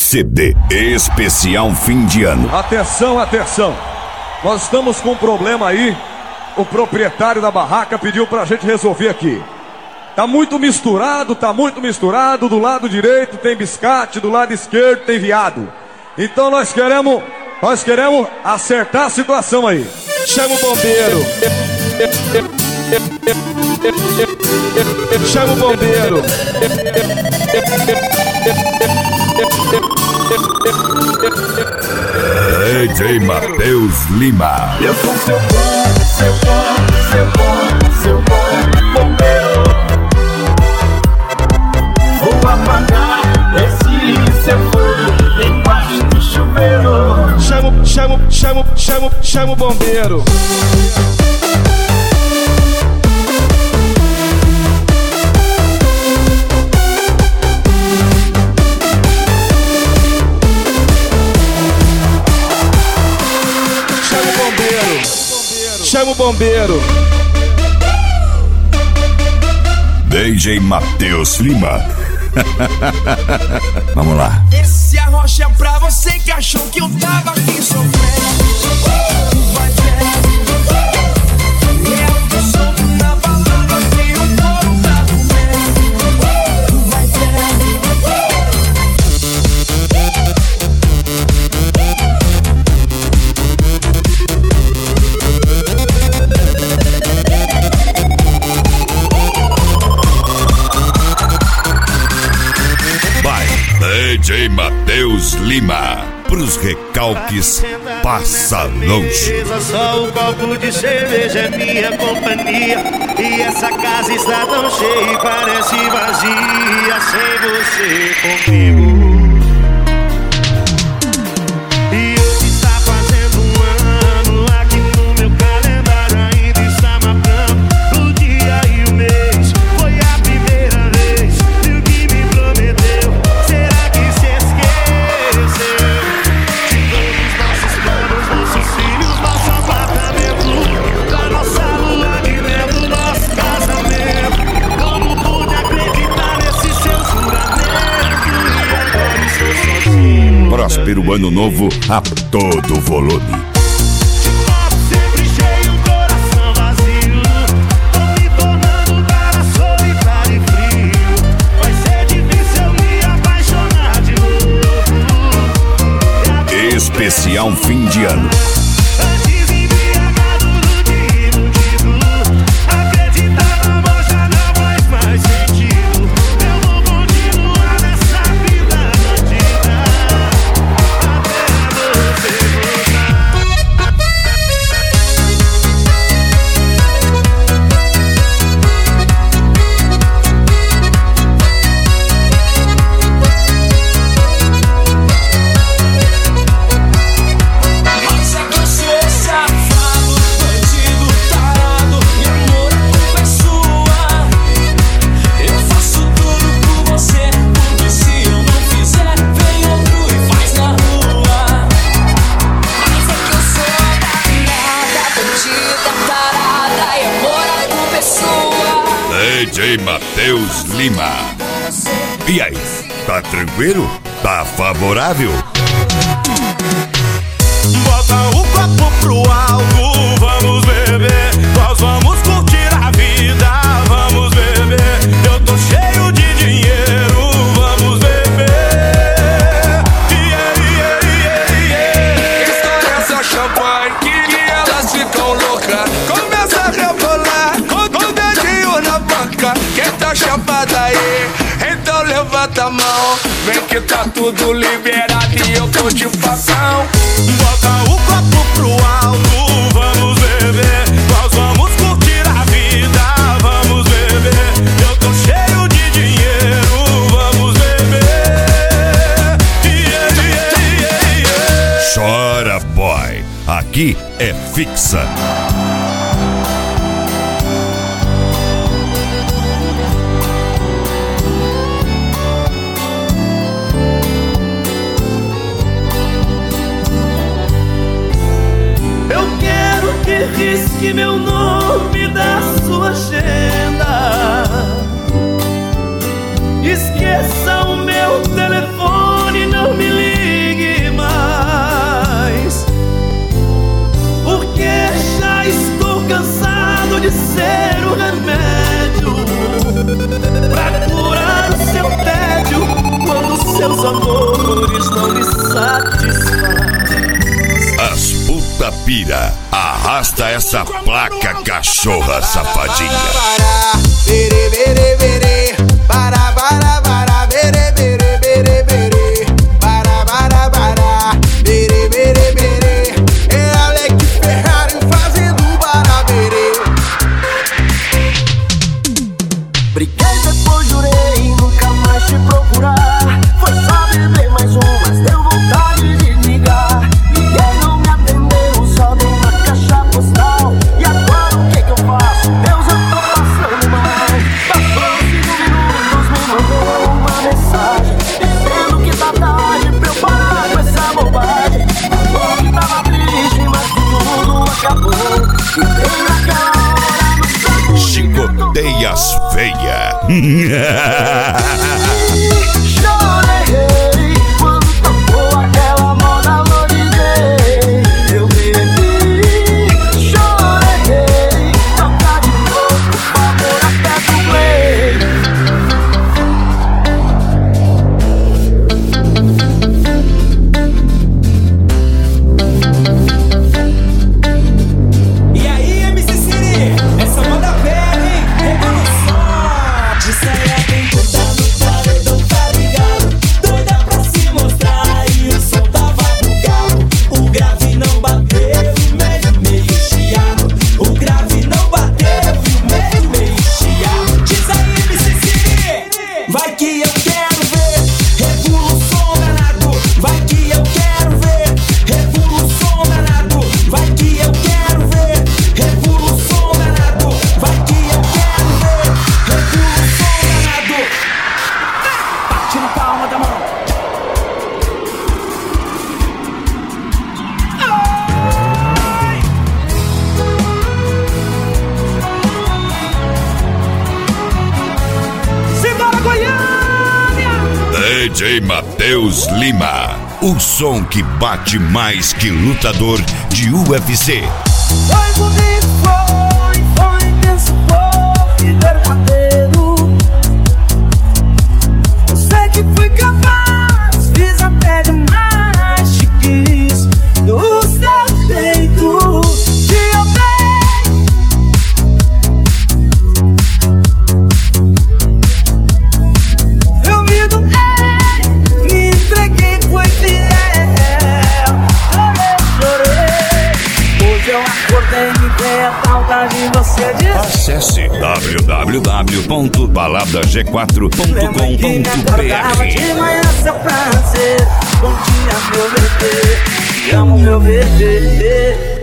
CD especial fim de ano. Atenção, atenção. Nós estamos com um problema aí. O proprietário da barraca pediu pra gente resolver aqui. Tá muito misturado. Do lado direito tem biscate, do lado esquerdo tem viado. Então nós queremos acertar a situação aí. Chama o bombeiro. Chama o bombeiro. DJ Matheus Lima. Eu sou seu bom bombeiro. Vou apagar esse seu fogo embaixo do chuveiro. Chama o bombeiro. Chama o bombeiro. DJ Matheus Lima. Vamos lá. Esse arrocha é pra você que achou que eu tava aqui sofrendo. Vai ver. Eu tô solto na balada que o povo tá comendo. Vai ver. DJ Matheus Lima, pros recalques passa longe. Só um copo de cerveja é minha companhia. E essa casa está tão cheia e parece vazia sem você comigo. E hoje está fazendo um ano. Aqui no meu calendário ainda está marcando o dia e o mês. Foi a primeira vez que o que me prometeu. Será que se esqueceu de todos os nossos planos, nossos filhos, nosso apartamento, da nossa lua de mel, do nosso casamento? Como pude acreditar nesse seu juramento? E agora estou sozinho. Próspero ano novo a todo volume. Especial fim de ano. Antes embriagado do que iludido, acreditar no amor já não faz mais sentido. Eu vou continuar nessa vida bandida até você DJ Matheus Lima. E aí, tá tranquilo? Tá favorável? bota o copo pro alto, vamos beber. Nós vamos curtir a vida, vamos beber. Eu tô cheio de dinheiro, vamos beber. Estoura essa champanhe que elas ficam loucas. Começa a rebolar com o dedinho na banca. Quem tá chapada aí, então levanta a mão. Vem que tá tudo liberado e eu tô de facão. Bota o copo pro alto, vamos beber. Nós vamos curtir a vida, vamos beber. Eu tô cheio de dinheiro, vamos beber. Chora, boy. Aqui é fixa. Risque meu nome da sua agenda. Esqueça o meu telefone, não me ligue. amores não lhe satisfaz. As puta pira, arrasta essa placa, cachorra safadinha. Bere, bere, bere, para, bere, bere, bere, bere, para, bere, bere, bere. É Alex Ferrari fazendo barabere. Briguei, depois jurei nunca mais te procurar. Foi só beber mais um, mas deu vontade de ligar. Ninguém não me atendeu, só dei uma caixa postal. E agora o que eu faço? Deus, eu tô passando mal. Passou 5 minutos, me mandou uma mensagem dizendo que tá tarde pra eu parar com essa bobagem. Falou que tava triste, mas que tudo acabou. E dei naquela hora no saco. Chicotei as feias. Chorei quando tocou aquela moda Lorigay. Eu bebi, chorei. Toca de novo, por favor, aperta o play. E aí, MC Siri, essa moda velha, hein? Revolução. De saia bem toda no paredão, tá ligado? Doida pra se mostrar e o som tava bugado. O grave não bateu, meio chiado. O grave não bateu, meio chiado. Diz aí, MC Siri, vai que eu quero ver. Revolução danado, vai que eu quero ver. Revolução danado, vai que eu quero ver. Revolução danado, vai que eu quero ver. Revolução danado. Bate na palma da mão. Simbora, Goiânia! DJ Matheus Lima, o som que bate mais que lutador de UFC. Foi bonito, foi intenso, foi verdadeiro. Eu sei que fui capaz, fiz até demais. Te quis do seu jeito, te amei. Eu me doei, me entreguei, fui fiel. Chorei. Hoje eu acordei, me dei a saudade de você dizer. Acesse www.baladag4.com.br. De manhã seu prazer, bom dia meu bebê, te amo meu bebê.